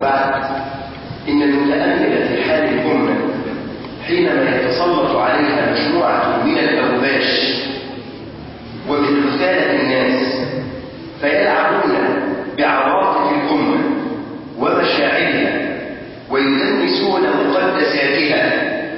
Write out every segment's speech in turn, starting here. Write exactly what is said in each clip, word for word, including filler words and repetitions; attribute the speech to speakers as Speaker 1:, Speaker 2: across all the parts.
Speaker 1: بعد إن المتأمل في حال الأمة حينما يتسلط عليها مجموعة من الأوباش ومن رسالة الناس فيلعبون بعواطف الأمة ومشاعرها ويلمسون مقدساتها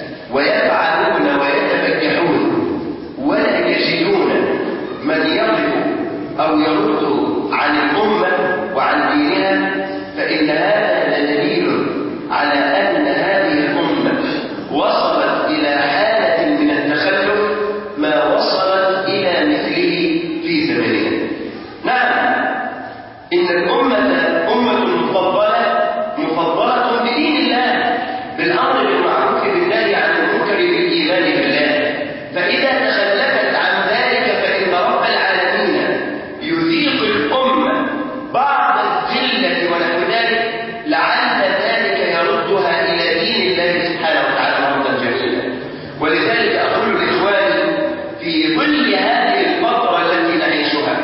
Speaker 1: ويفعلون ويتبجحون ولا يجدون من يقف أو يرد عن الأمة وعن دينها، فإن هذا دليل على أن هذه الأمة وصلت إلى حالة من التخلف ما وصلت إلى مثله في زمنها. نعم، إن الأمة أمة مفضلة مفضلة بدين الله، بالأمر بالمعروف بالنهي عن المنكر بالإيمان بالله، فإذا تخلفت عن ذلك فإن رب العالمين يذيق الأمة بعض الذلة ونحو ذلك لعل ذلك يردها إلى دين الله سبحانه وتعالى مردا جميلا. ولذلك أقول لإخواني في ظل هذه الفترة التي نعيشها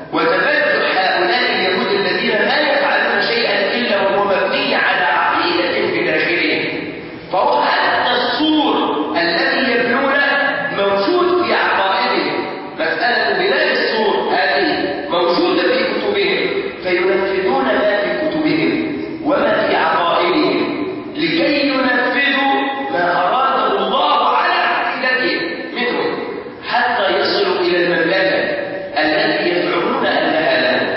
Speaker 1: وتفتح هؤلاء اليهود الذين لا يفعلون شيئا إلا وهو مبني على عقيدة بداخلهم، فهو حتى السور الذي يبنونه موجود في عقائدهم، مسألة بناء السور هذه موجودة في كتبهم، فينفذون ما في كتبهم وما في عقائدهم لكي ينفذوا ما أراده الله على عقيدتهم منهم حتى يصلوا إلى المملكة التي يزعمون أنها لهم.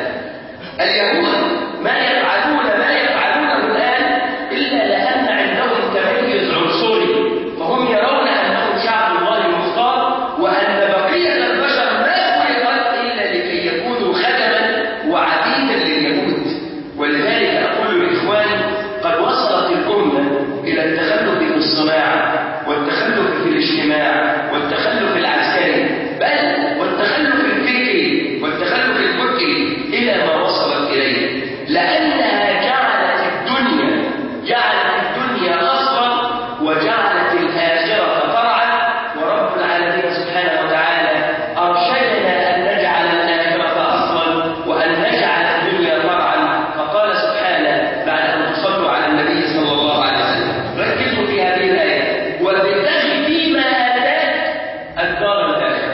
Speaker 1: اليهود ما يفعلون ما يفعلونه الآن إلا لأن عندهم تميز عنصري، فهم يرون أنهم شعب الله المختار وأن بقية البشر ما خلقت إلا لكي يكونوا خدما وعبيدا لليهود. ولذلك أقول لإخواني قد وصلت الأمة إلى التخلف في الصناعة والتخلف في الاجتماع والتخلف العسكري، بل والتخلف الفكري والتخلف الفكري إلى ما وصلت إليه، لأنها جعلت الدنيا جعلت الدنيا أصلا وجعلت الآخرة فرعا. ورب العالمين سبحانه وتعالى أرشدنا أن نجعل الآخرة أصلا وأن نجعل الدنيا فرعا، فقال سبحانه بعد أن تصلوا على النبي صلى الله عليه وسلم، ركزوا في هذه الآية: وابتغ فيما آتاك الدار الآخرة.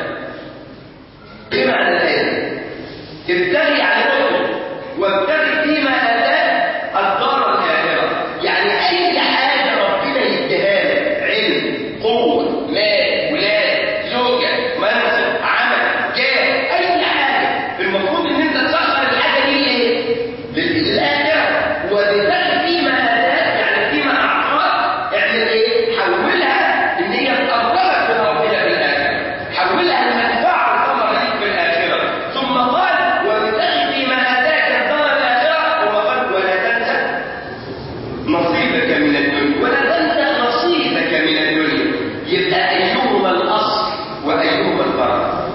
Speaker 1: إيه معنى الآية؟ ابتغي على الأخرى وابتغي فيما آتاك الدار الآخرة، يعني أي حاجة ربنا يديها لك، علم، قوة، مال، ولاد، زوجة، منصب، عمل، جاه، أي حاجة، المفروض إن أنت تسخر الحاجة دي إيه؟ للآخرة. وابتغي فيما آتاك يعني فيما أعطاك، اعمل إيه؟ حولها إن هي تقربك من ربنا في الآخرة، حولها المنفعة والثمرة ليك في الآخرة. ثم قال: وابتغي فيما آتاك الدار الآخرة، ثم قال: ولا تنسى نصيبك من الدنيا، ولا تنسى نصيبك من الدنيا. يبقى أيهما الأصل وأيهما الفرع؟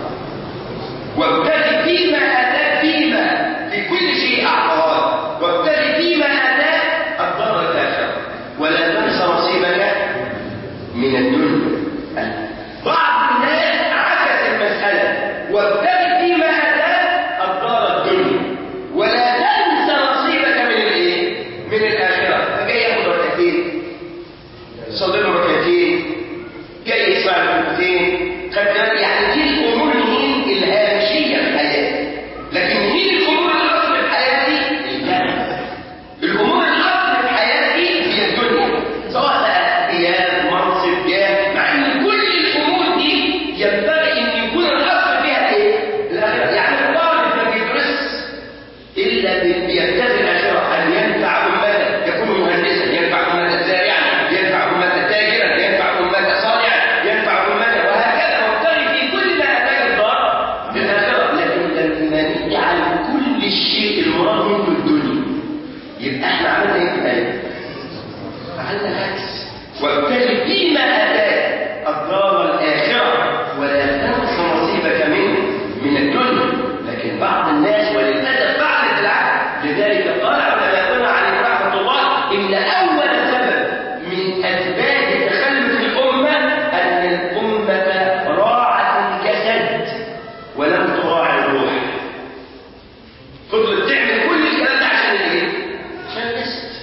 Speaker 1: وابتغي فيما آتاك، فيما في كل شيء أعطاه، وابتغي فيما آتاك الدار الآخرة، ولا تنسى نصيبك من الدنيا. بعض الناس عكس المسألة: وابتغي فيما آتاك الدار الدنيا ولا تنسى نصيبك من الايه؟ من الآخرة. فجاي ياخد ركعتين، يصلي له ركعتين، جاي يسمع ركعتين، يعني دي الأمور مين الهامشية في حياتي، لكن مين الأمور الأصل في حياتي؟ الجنة. الأمور الأصل في حياتي هي الدنيا، سواء بقى ثياب، منصب، جاه، مع ان كل الأمور دي ينبغي ان يكون الأصل فيها ايه؟ الآخرة. يعني الطالب ما بيدرس إلا بيبتغي الآخرة، أن ينفع أمته، يكون مهندسا ينفع أمته، زارعا ينفع أمته، تاجرا ينفع أمته، صانعا ينفع أمته، وهكذا. وابتغي في كل ما آتاك الدار الآخرة. لكن لما نجعل كل الشيء المراد منه الدنيا، يبقى احنا عملنا ايه في الآية؟ عملنا العكس: وابتغي فيما آتاك الدار الآخرة ولا تنس نصيبك منه من الدنيا. لكن بعض الناس وللأسف فعلت العكس. لذلك قال علماؤنا عليه رحمة الله: إن أول سبب من أسباب تخلف الأمة أن الأمة راعت الجسد ولم تراعي الروح. فضلت تعمل كل الكلام ده عشان ايه؟ عشان الجسد.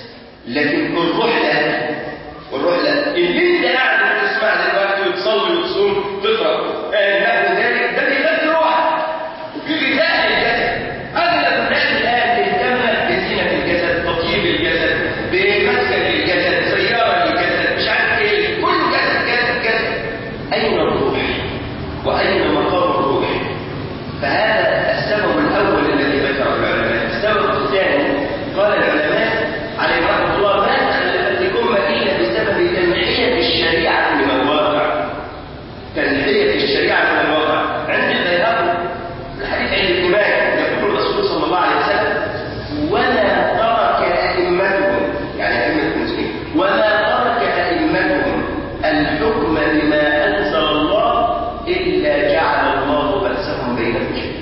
Speaker 1: لكن الروح لا. والروح لا. اللي انت قاعد بتسمع دلوقتي وتصلي وتصوم تقرا نحو ذلك ده بيغذي روحك وفي غذاء للجسد. اغلب الناس الان تهتم بزينه الجسد، تطيب الجسد، بمسكن الجسد، سياره للجسد، مش عارف ايه، كله جسد جسد جسد. اين الروح؟ واين مقام الروح؟ فهذا السبب الاول الذي ذكره العلماء. السبب الثاني قال العلماء عليه رحمه الله ما تخلفت الامه الا بسبب تنحيه الشريعه من الواقع. تنحيه الشريعه من الواقع. عند البيهقي الحديث عند ابن ماجه يقول الرسول صلى الله عليه وسلم وما ترك ائمتهم، يعني ائمه المسلمين، وما ترك ائمتهم الحكم بما انزل الله الا جعل الله بأسهم بينهم شيئا.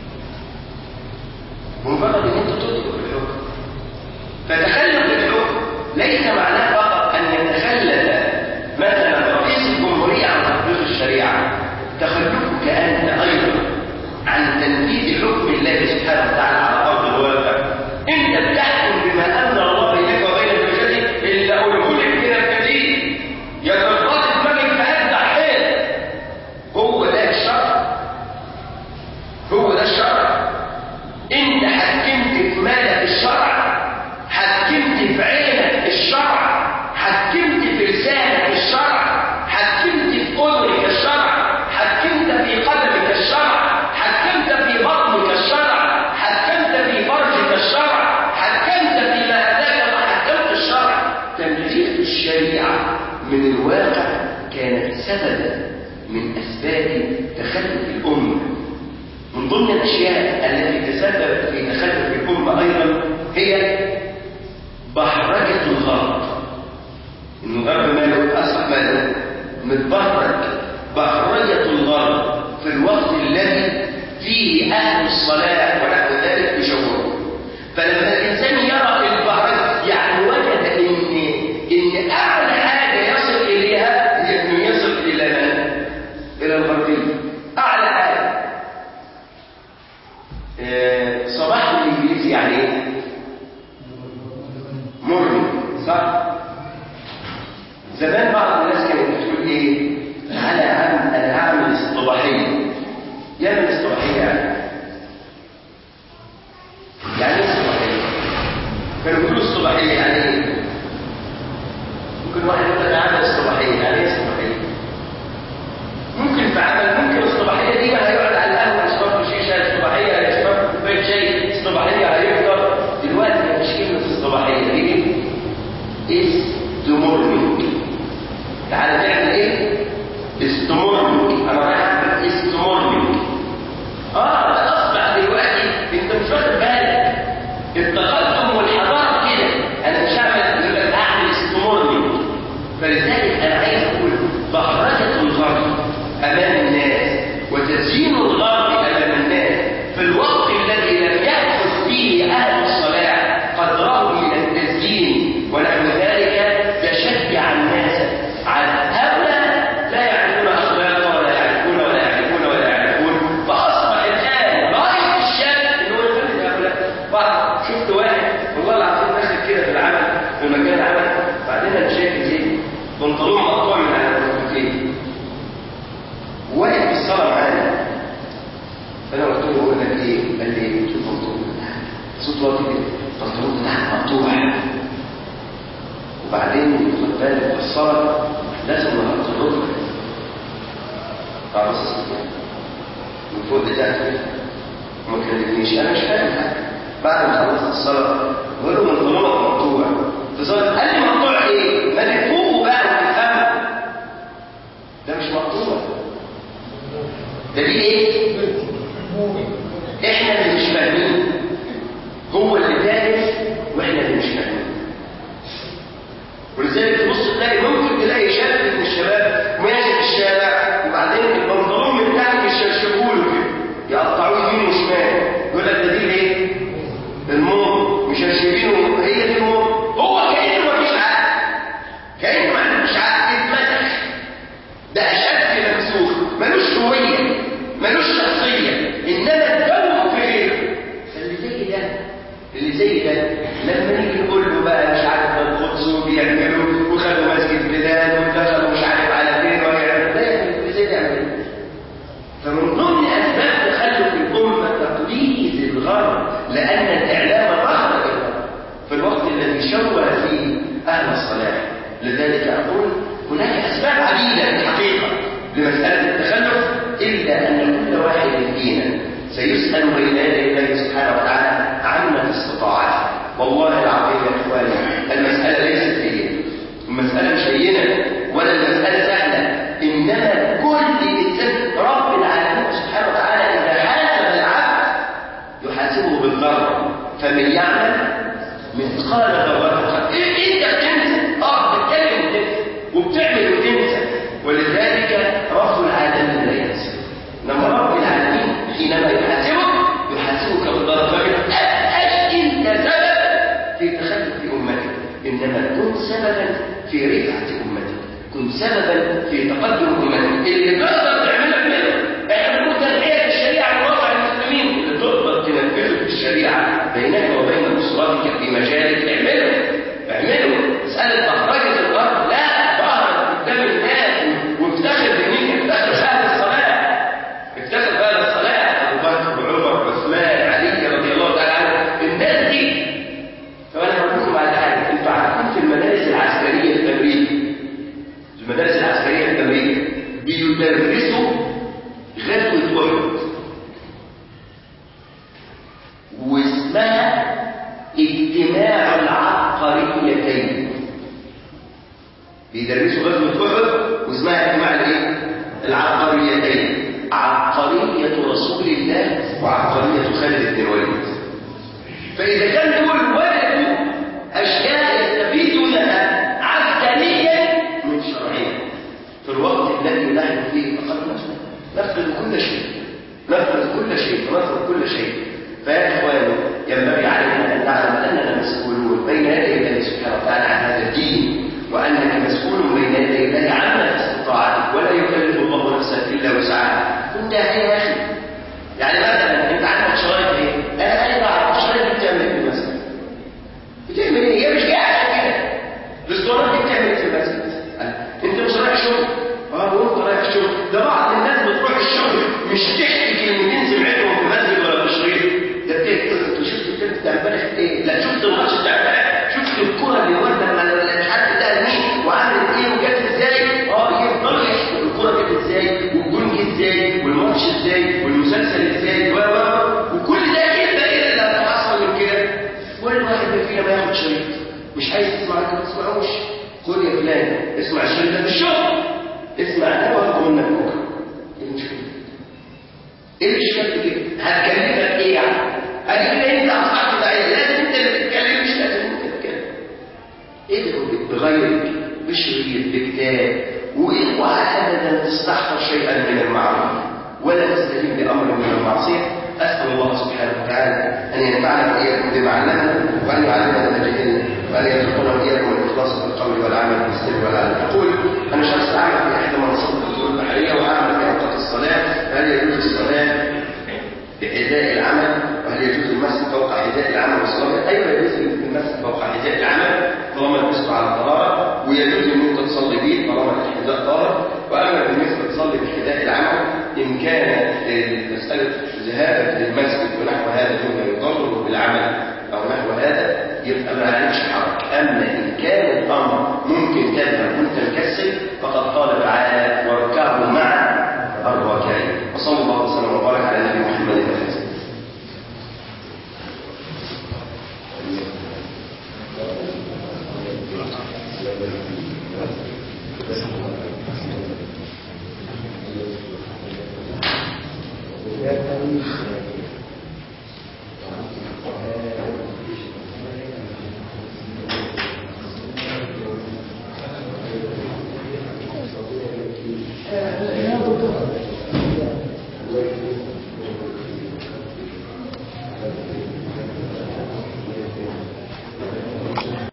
Speaker 1: مجرد ان انت تطلق الحكم. فتخلف الحكم ليس معناه فقط ان يتخلف مثلا رئيس الجمهوريه عن تطبيق الشريعه، تخلفك انت ايضا عن تنفيذ حكم الله سبحانه وتعالى على ارض الواقع. انت بتحكم بما انزل الله بينك وبين المجاهد اللي اقوله لك من الجديد يا جرات دماغك فاجدع حيل. هو ده الشرع. هو ده الشرع. انت حكمت في مالك الشرع، حكمت في عينك الشرع، حكمت في لسانك الشرع، حكمت في اذنك الشرع، حكمت في قدمك الشرع، حكمت في بطنك الشرع، حكمت في فرجك الشرع، حكمت فيما اتاك وحكمت الشرع. تنفيذ الشريعه من الواقع كانت سببا من اسباب تخلف الامه. من ضمن الاشياء التي تسبب في تخلف الامه ايضا هي بحرجه الغرب. الغرب ماله اصبح ماله متبحرج. بحرجه الغرب في الوقت الذي فيه اهل الصلاه ونحو ذلك بشعور. فلما الانسان يرى البحرجه يعني وجد ان ان اعلى حاجه يصل اليها هي انه يصل الى من؟ الى الغربيه. اعلى حاجه. آه صباح بالانجليزي يعني ايه؟ مورنينج، صح؟ زمان بعض الناس كانت بتقول ايه؟ تعالى يا عم انا هعمل الصباحيه. يعمل الصباحيه يعني يعني ايه الصباحيه؟ كانوا بيقولوا الصباحيه يعني ايه؟ ممكن واحد يقول لك اعمل الصباحيه، يعني ايه الصباحيه؟ ممكن في عمل، ممكن الصباحيه دي بقى هيقعد على القهوه يشرب شيشه، الصباحيه هيشرب كوبايه شاي، الصباحيه هيفطر. دلوقتي مفيش كلمه الصباحيه دي ايه؟ is the morning. تعالى تعمل ايه؟ is the morning. انا رايح اعمل is the morning. اه ده اصبح دلوقتي انت مش واخد بالك. التقدم والحضاره كده. انا مش هعمل يقول لك اعمل is the morning. فلذلك انا عايز اقول بحرجه الغرب امام الناس وتزيين الغرب امام الناس في الوقت الذي لم يأخذ فيه اهل الصلاح قدرهم من التزيين ونحو ذلك، تشجع الناس على هؤلاء لا يعرفون اخلاقا ولا يعرفون ولا يعرفون ولا يعرفون. فاصبح الان غايه الشاب انه يقلد هؤلاء. بعض شفت واحد والله العظيم داخل كده في العمل في مكان العمل، بعدين انا شايف زي بنطلون مقطوع من على الركبتين واقف في الصلاه معانا. فانا قلت له بقول لك ايه؟ قال لي ايه؟ قلت له بنطلون صوت واطي كده، البنطلون بتاعك مقطوع. وبعدين خد بالك في الصلاه لازم نغطي الركبه. فبص من فوق لتحت ما كلمنيش، انا مش فاهم حاجه. بعد ما خلصت الصلاه بقول له بنطلونك مقطوع. قال لي مقطوع ايه؟ ما تفوقوا بقى وتفهموا. ده مش مقطوع، ده دي ايه؟ احنا اللي مش فاهمين. هو اللي دارس واحنا اللي مش فاهمين. ولذلك تبص تلاقي ممكن تلاقي شاب من الشباب ماشي في الشارع وبعدين البنطلون من تحت يشرشبوا له كده، يقطعوه يمين وشمال، يقول لك ده دي ايه؟ الموضه، مشرشبينه، هي دي الموضه. الذي شوه فيه أهل الصلاح. لذلك أقول هناك أسباب عديدة في الحقيقة لمسألة التخلف، إلا أن كل واحد فينا سيسأل بين يدي الله سبحانه وتعالى عما استطاعته. والله العظيم يا إخواني المسألة ليست هي المسألة مش هينة ولا المسألة سهلة، إنما كل إنسان رب العالمين سبحانه وتعالى إذا حاسب العبد يحاسبه بالذرة، فمن يعمل مثقال ذرة إيه أنت بتنسى أه بتتكلم وتنسى وبتعمل وتنسى، ولذلك رب العالمين لا ينسى. إنما رب العالمين حينما يحاسبك يحاسبك بالذرة، فمن أبقاش أنت سبب في تخلف أمتك، إنما كن سببا في رفعة أمتك، كن سببا في تقدم أمتك. اللي تقدر تعمله اعمله. احنا بنقول تنحية الشريعة من واقع المسلمين، اللي تقدر تنفذه الشريعة بينك وبين أسرتك في مجالك اعمله اعمله. مسألة أخرجت الأرض لا ظهرت قدام الناس وافتخر بمين؟ افتخر بأهل الصلاة، افتخر بأهل الصلاة أبو بكر وعمر وعثمان علي رضي الله تعالى عنهم. الناس دي فأنا هقول لكم على حاجة، أنتوا عارفين في المدارس العسكرية في أمريكا، المدارس العسكرية في أمريكا بيدرسوا غزوة أحد واسمها اجتماع العبقريتين. بيدرسوا غزوة أحد واسمها اجتماع الايه؟ العبقريتين، عبقرية رسول الله وعبقرية خالد بن الوليد. فإذا كان دول ولدوا أشياء يستفيدونها عسكريا من شرعيا، في الوقت الذي نحن فيه فقد نفقد كل شيء، نفقد كل شيء نفقد كل شيء. فيا إخواني ينبغي علينا أن نعلم أننا مسؤولون بين يدي الله سبحانه وتعالى عن هذا الدين، وأنك مسؤول بين يدي الله عما في استطاعتك، ولا يكلف الله نفسا إلا وسعها. كنت يا أخي يعني مثلا أنت عندك شرايط إيه؟ أنا عايز أعرف الشرايط دي بتعمل إيه في المسجد؟ بتعمل إيه؟ هي مش قاعدة كده. الأسطوانات دي بتعمل إيه في المسجد؟ أنت مش رايح شغل؟ أه وأنت رايح الشغل، ده بعض الناس بتروح الشغل مش تحكي كلمتين سمعتهم في المسجد ولا تشريط، ده بتحكي أنت شفت الفيلم بتاع امبارح إيه؟ لا شفت الماتش بتاع امبارح، شفت الكورة اللي ورده ولا مش عارف ده مين وعملت إيه وجت إزاي؟ أه يفضل يحكي الكورة جت إزاي والجون جه إزاي والماتش إزاي والمسلسل إزاي و وكل ده كده إيه اللي هتحصل من كده؟ كل واحد فينا ما ياخد شريط، مش عايز تسمع كده ما تسمعوش، خد يا فلان اسمع الشريط ده في الشغل، اسمع ده وهاخده منك بكره. ايه المشكله؟ ايه الاشكال في كده؟ هتكلمك ايه يعني؟ هتجيب انت اصحاب الداعيه، لازم انت اللي تتكلم، مش لازم انت تتكلم. ادعو بغيرك بشريط بكتاب، واوعى ابدا تستحقر شيئا من المعروف ولا تستجيب لامر من المعصيه. اسال الله سبحانه وتعالى ان ينفعنا واياكم بما علمنا، وان يعلمنا ما جهلنا، وان يرزقنا واياكم الاخلاص في القول والعمل بالسر والعلن. اقول انا شخص اعمل في احدى مناصب الخطوط البحريه واعمل في اوقات الصلاه، فهل يجوز الصلاه بحذاء العمل؟ وهل يجوز المسح فوق حذاء العمل والصلاه؟ ايوه يجوز المسح فوق حذاء العمل طالما لبسته على الطهاره، ويجوز ان انت تصلي به طالما الحذاء طاهر. واما بالنسبه تصلي بحذاء العمل ان كان مساله ذهابك للمسجد ونحو هذا مما يضر بالعمل او نحو هذا يبقى ما عليكش حرج. اما ان كان الامر ممكن تذهب وانت مكسل فقد قال تعالى واركعوا مع الراكعين. وصلى الله وسلم وبارك على نبينا محمد وعلى اله وصحبه.